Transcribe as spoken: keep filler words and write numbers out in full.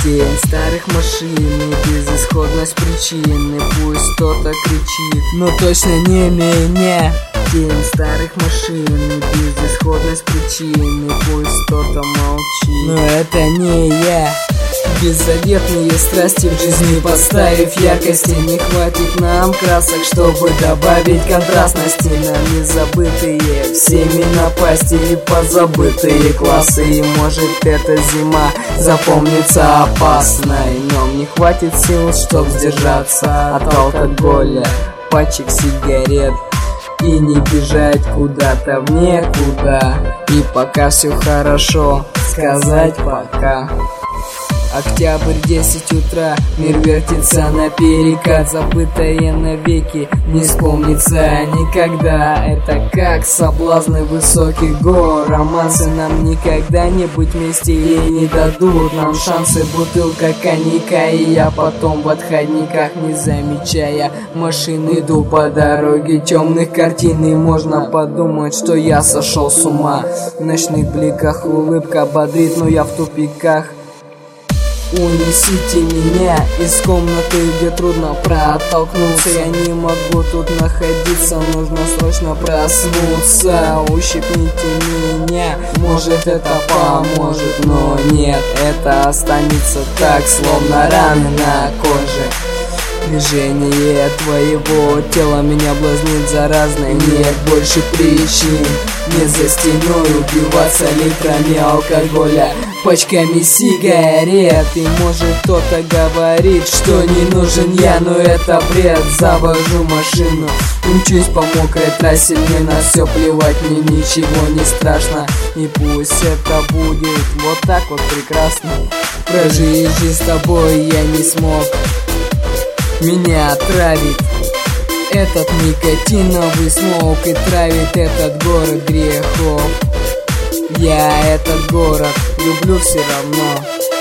День старых машин и безысходность причины. Пусть кто-то кричит, но точно не меня. День старых машин и безысходность причины. Пусть кто-то молчит, но это не я. Беззаветные страсти в жизни поставив яркости. Не хватит нам красок, чтобы добавить контрастности. Нам незабытые всеми напасти и позабытые классы. И может эта зима запомнится опасной. Но не хватит сил, чтоб сдержаться от алкоголя, пачек сигарет и не бежать куда-то в некуда. И пока все хорошо, сказать пока. Октябрь, десять утра, мир вертится наперекат. Забытое навеки, не вспомнится никогда. Это как соблазны высоких гор. Романсы нам никогда не быть вместе и не дадут нам шансы. Бутылка коньяка, и я потом в отходниках, не замечая машин, иду по дороге темных картин. И можно подумать, что я сошел с ума. В ночных бликах улыбка бодрит, но я в тупиках. Унесите меня из комнаты, где трудно протолкнуться. Я не могу тут находиться, нужно срочно проснуться. Ущипните меня, может это поможет, но нет, это останется так, словно раны на коже. Движение твоего тела меня блазнит заразно. Нет больше причин не за стеной убиваться литрами алкоголя, пачками сигарет. И может кто-то говорит, что не нужен я, но это бред. Завожу машину, мчусь по мокрой трассе, мне на все плевать, мне ничего не страшно. И пусть это будет вот так вот прекрасно. Прожить жизнь с тобой я не смог. Меня травит этот никотиновый смог и травит этот город грехов. Я этот город люблю все равно.